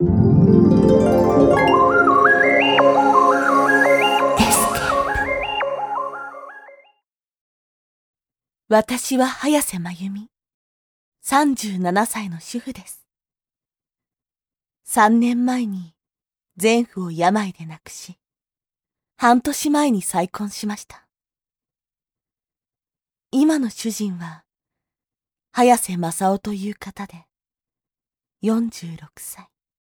私は早瀬真由美、37歳の主婦です。3年前に前夫を病で亡くし、半年前に再婚しました。今の主人は、早瀬正夫という方で、46歳。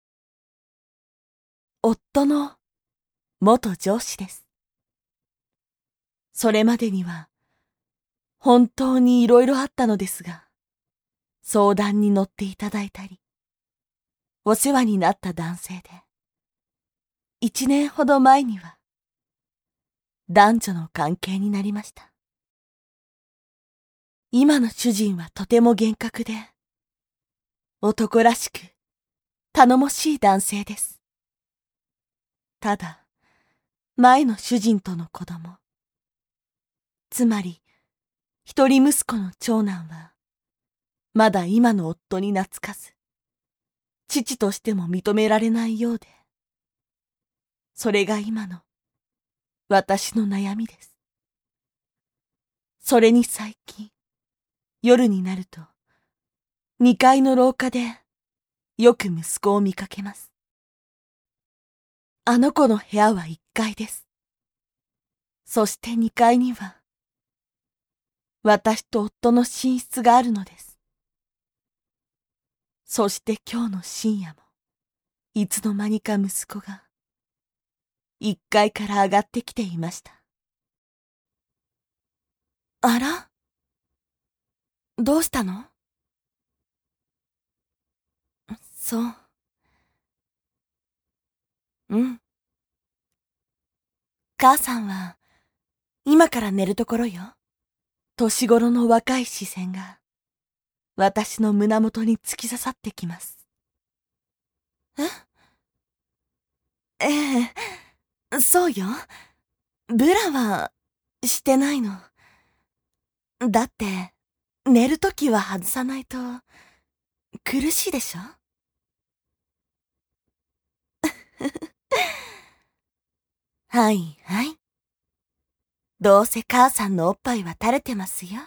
夫の元上司です。それまでには、本当にいろいろあったのですが、相談に乗っていただいたり、お世話になった男性で、1年ほど前には、男女の関係になりました。今の主人はとても厳格で、男らしく、頼もしい男性です。ただ、前の主人との子供、つまり、一人息子の長男は、まだ今の夫に懐かず、父としても認められないようで、それが今の、私の悩みです。それに最近、夜になると、2階の廊下で、よく息子を見かけます。あの子の部屋は1階です。そして2階には、私と夫の寝室があるのです。そして今日の深夜も、いつの間にか息子が、1階から上がってきていました。あら？どうしたの？そう。うん。母さんは、今から寝るところよ。年頃の若い視線が、私の胸元に突き刺さってきます。ええ、そうよ。ブラは、してないの。だって、寝るときは外さないと、苦しいでしょ？はいはい。どうせ母さんのおっぱいは垂れてますよ。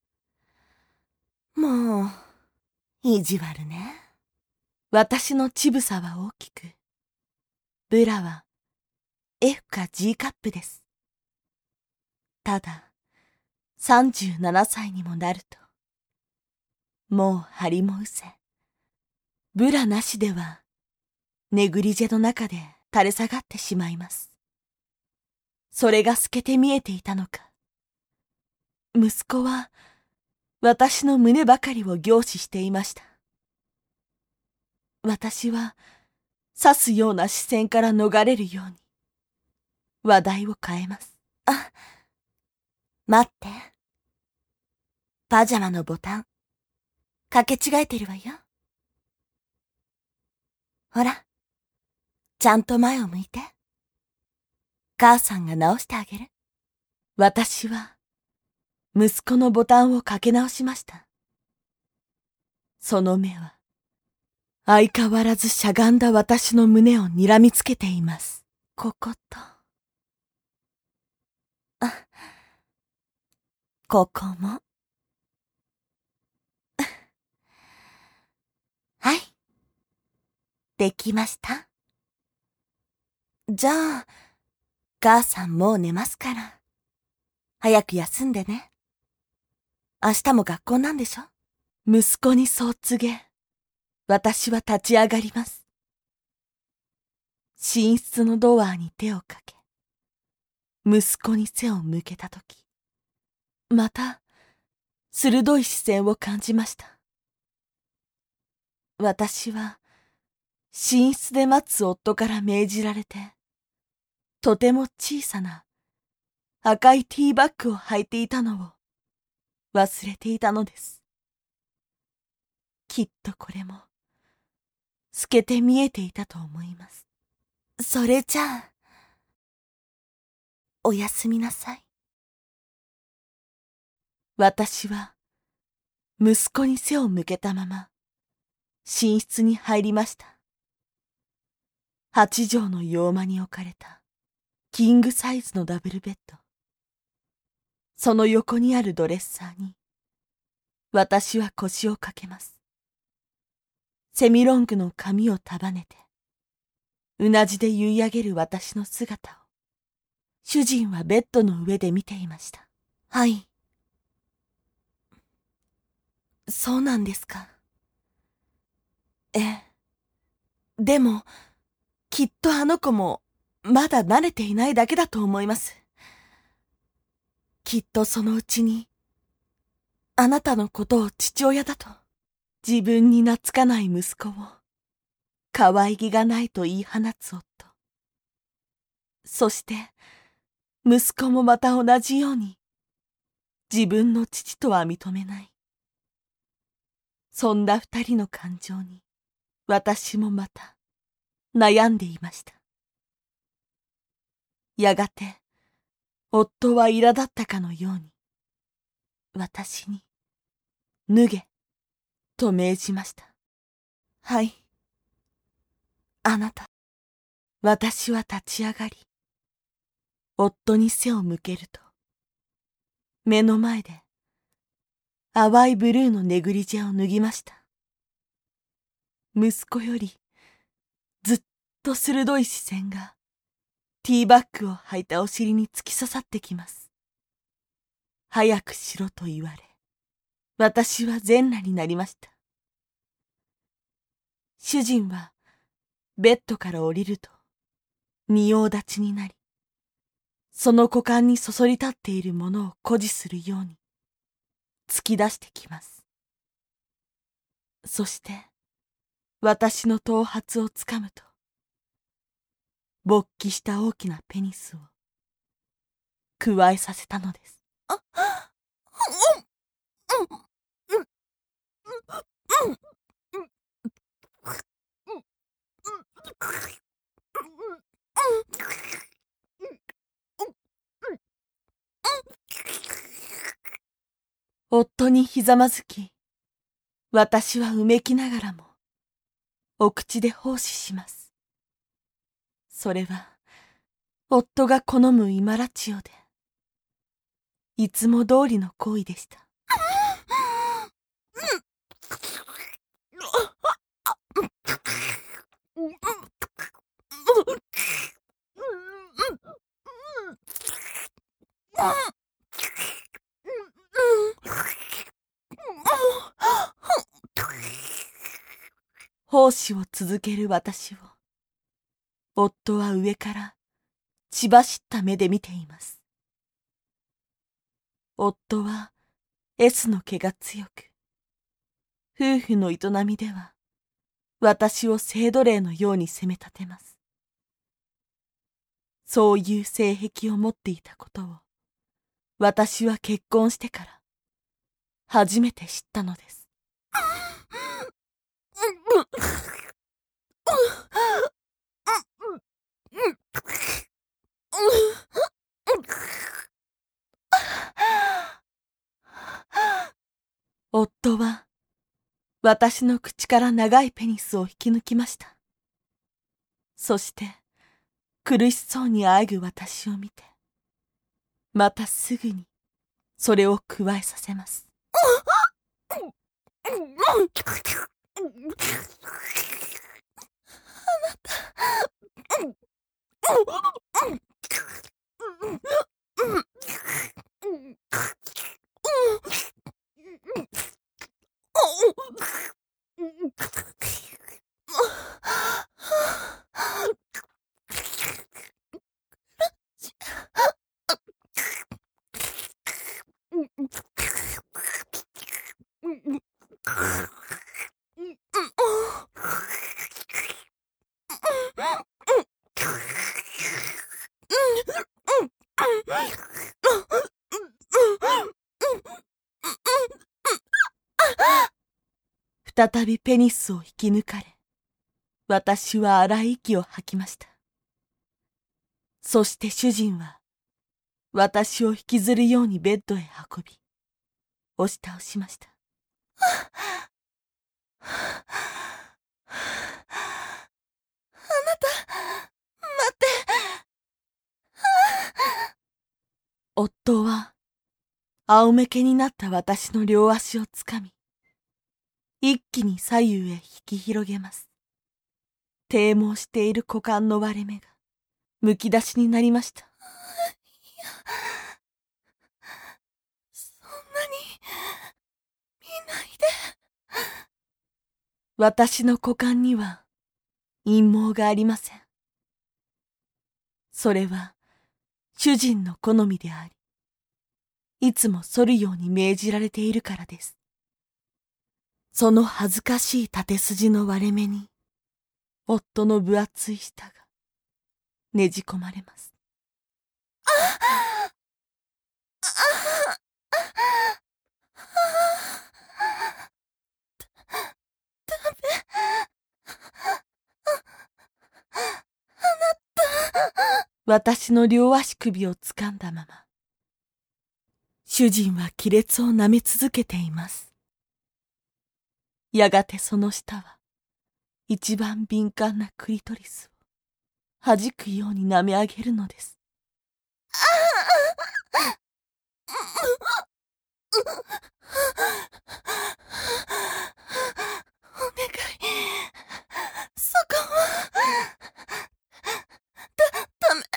もう、意地悪ね。私の乳房は大きく、ブラは F か G カップです。ただ、37歳にもなると、もう張りも失せ、ブラなしでは、ネグリジェの中で垂れ下がってしまいます。それが透けて見えていたのか。息子は、私の胸ばかりを凝視していました。私は、刺すような視線から逃れるように、話題を変えます。あ、待って。パジャマのボタン、かけ違えてるわよ。ほら、ちゃんと前を向いて。母さんが直してあげる。私は、息子のボタンをかけ直しました。その目は、相変わらずしゃがんだ私の胸を睨みつけています。ここと、ここも。はい。できました。じゃあ、母さんもう寝ますから。早く休んでね。明日も学校なんでしょ？息子にそう告げ、私は立ち上がります。寝室のドアに手をかけ、息子に背を向けたとき、また、鋭い視線を感じました。私は、寝室で待つ夫から命じられて、とても小さな赤いティーバッグを履いていたのを忘れていたのです。きっとこれも、透けて見えていたと思います。それじゃあ、おやすみなさい。私は、息子に背を向けたまま、寝室に入りました。 8畳の洋間に置かれたキングサイズのダブルベッド。その横にあるドレッサーに私は腰をかけます。セミロングの髪を束ねてうなじで結い上げる私の姿を主人はベッドの上で見ていました。はい。そうなんですか。ええ。でも、きっとあの子もまだ慣れていないだけだと思います。きっとそのうちに、あなたのことを父親だと、自分に懐かない息子を、可愛げがないと言い放つ夫。そして、息子もまた同じように、自分の父とは認めない。そんな二人の感情に、私もまた、悩んでいました。やがて、夫は苛立ったかのように、私に、脱げ、と命じました。はい。あなた。私は立ち上がり、夫に背を向けると、目の前で、淡いブルーのネグリジェを脱ぎました。息子より、ずっと鋭い視線が、ティーバッグを履いたお尻に突き刺さってきます。早くしろと言われ、私は全裸になりました。主人は、ベッドから降りると、仁王立ちになり、その股間にそそり立っているものを誇示するように、突き出してきます。そして、私の頭髪をつかむと、勃起した大きなペニスを、くわえさせたのです。夫にひざまずき、私はうめきながらも、お口で奉仕します。それは、夫が好むイマラチオで、いつも通りの行為でした。奉仕を続ける私を、夫は上から血走った目で見ています。夫は S の毛が強く、夫婦の営みでは、私を性奴隷のように責め立てます。そういう性癖を持っていたことを、私は結婚してから、初めて知ったのです。夫は、私の口から長いペニスを引き抜きました。そして、苦しそうにあえぐ私を見て、またすぐに、それをくわえさせます。再びペニスを引き抜かれ、私は荒い息を吐きました。そして主人は、私を引きずるようにベッドへ運び、押し倒しました。あなた、 仰向けになった私の両足をつかみ、一気に左右へ引き広げます。低毛している股間の割れ目がむき出しになりました。 そんなに見ないで。 私の股間には陰毛がありません。それは主人の好みであり、いつも剃るように命じられているからです。その恥ずかしい縦筋の割れ目に、夫の分厚い舌がねじ込まれます。私の両足首を掴んだまま、主人は亀裂を舐め続けています。やがてその舌は、一番敏感なクリトリスを弾くように舐め上げるのです。 お願い、そこはダメ。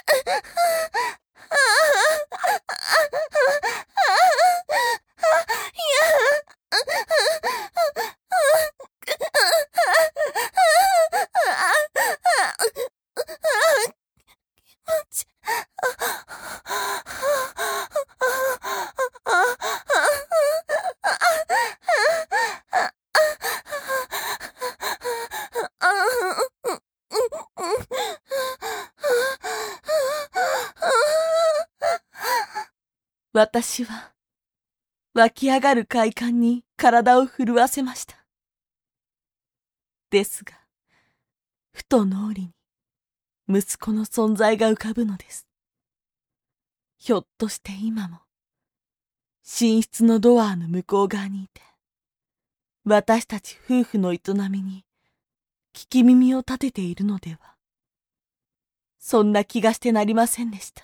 私は、湧き上がる快感に体を震わせました。ですが、ふと脳裏に息子の存在が浮かぶのです。ひょっとして今も、寝室のドアの向こう側にいて、私たち夫婦の営みに聞き耳を立てているのでは。そんな気がしてなりませんでした。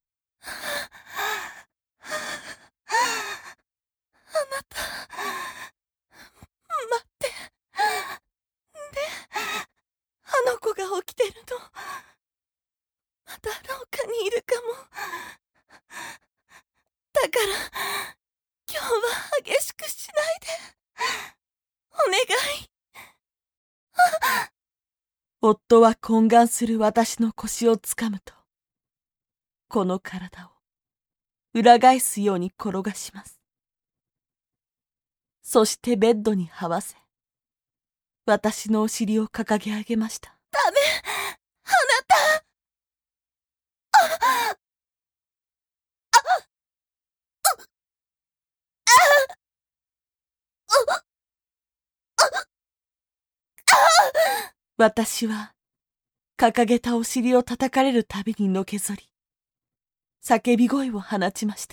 待って。で、あの子が起きてるの。まだ廊下にいるかも。だから、今日は激しくしないで。お願い。 夫は懇願する私の腰をつかむと、この体を裏返すように転がします。そしてベッドに這わせ、私のお尻を掲げ上げました。 ダメ、あなた。 私は、掲げたお尻を叩かれるたびにのけぞり、叫び声を放ちました。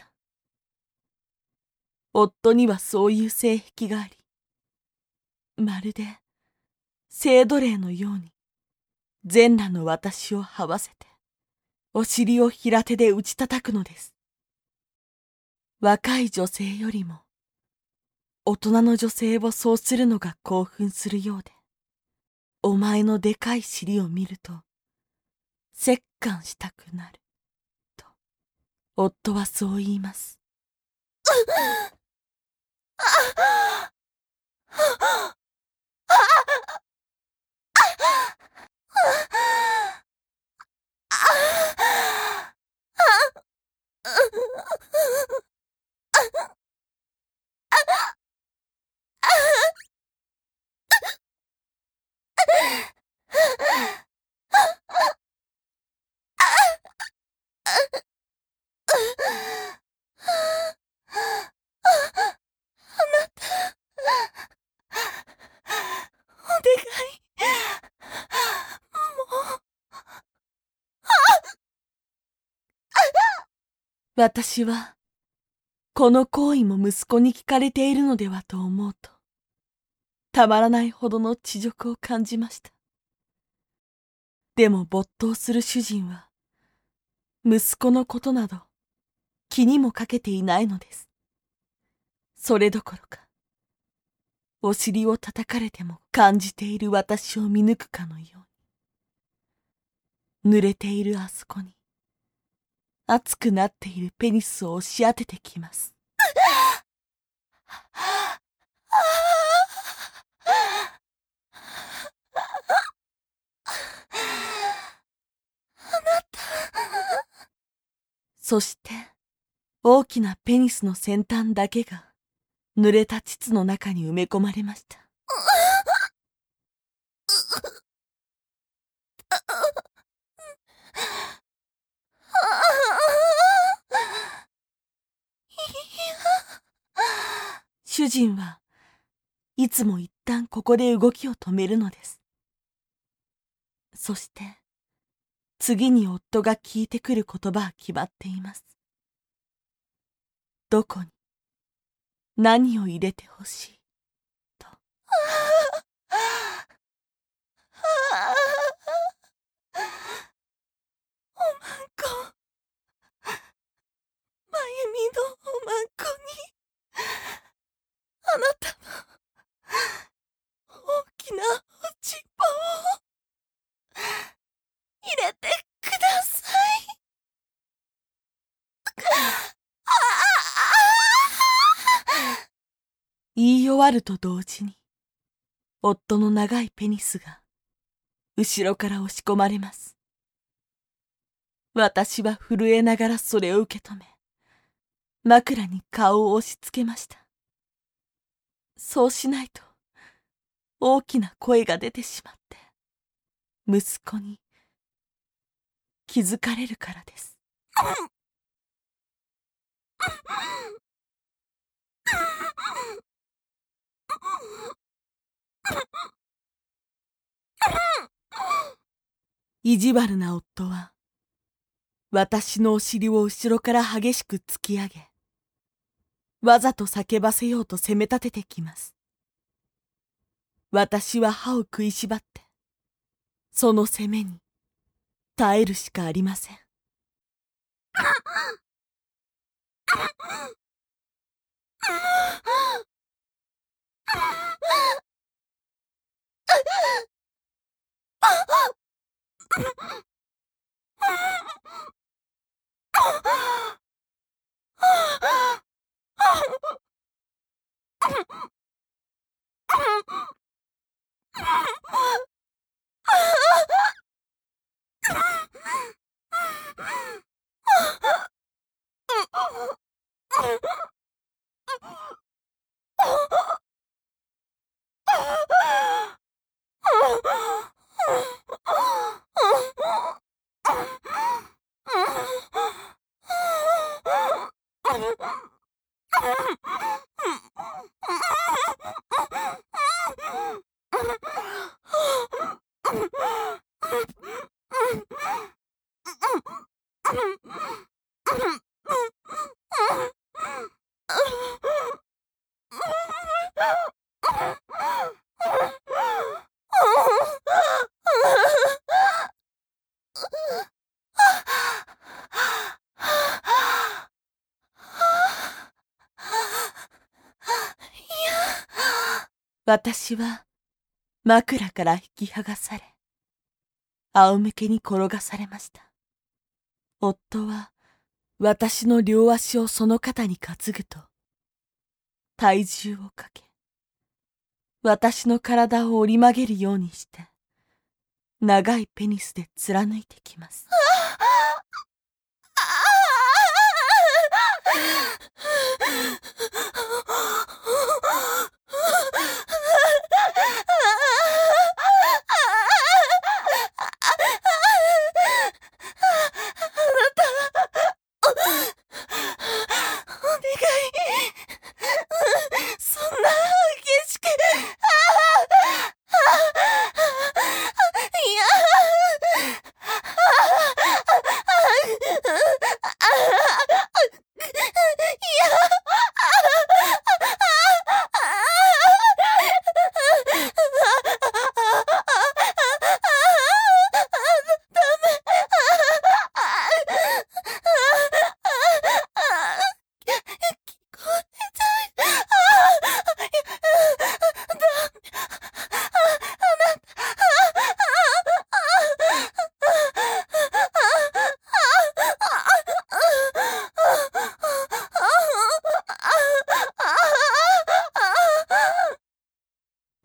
夫にはそういう性癖があり、まるで、性奴隷のように、全裸の私を這わせて、お尻を平手で打ち叩くのです。若い女性よりも、大人の女性をそうするのが興奮するようで、お前のでかい尻を見ると、折檻したくなる、と、夫はそう言います。 お願い。もう。 私は、この行為も息子に聞かれているのではと思うと、たまらないほどの恥辱を感じました。でも没頭する主人は、息子のことなど気にもかけていないのです。 それどころか、お尻を叩かれても感じている私を見抜くかのように、濡れているあそこに、熱くなっているペニスを押し当ててきます。そして、大きなペニスの先端だけが、濡れた膣の中に埋め込まれました。主人はいつも一旦ここで動きを止めるのです。そして、次に夫が聞いてくる言葉は決まっています。どこに、何を入れてほしい、と。 おまんこ。まゆみのおまんこに、あなたの大きなおちんぽを入れてください。 言い終わると同時に、夫の長いペニスが、後ろから押し込まれます。私は震えながらそれを受け止め、枕に顔を押し付けました。そうしないと、大きな声が出てしまって、息子に気づかれるからです。意地悪な夫は、私のお尻を後ろから激しく突き上げ、わざと叫ばせようと責め立ててきます。私は歯を食いしばって、その責めに耐えるしかありません。私は枕から引き剥がされ、仰向けに転がされました。夫は私の両足をその肩に担ぐと、体重をかけ、私の体を折り曲げるようにして、長いペニスで貫いてきます。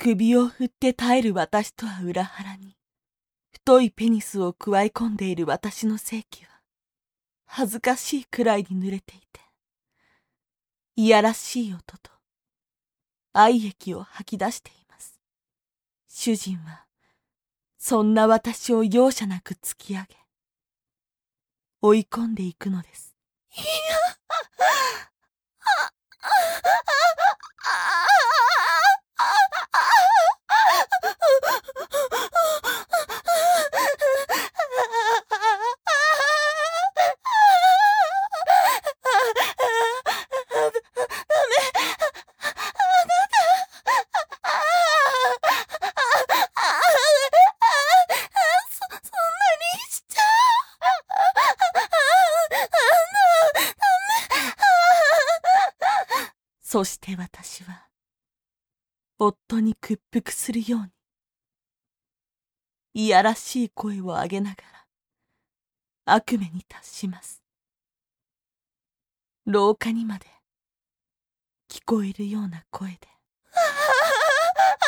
首を振って耐える私とは裏腹に、太いペニスをくわえ込んでいる私の性器は、恥ずかしいくらいに濡れていて、いやらしい音と、愛液を吐き出しています。主人は、そんな私を容赦なく突き上げ、追い込んでいくのです。 いや、 そして私は、夫に屈服するように、いやらしい声を上げながら、悪夢に達します。廊下にまで、聞こえるような声で。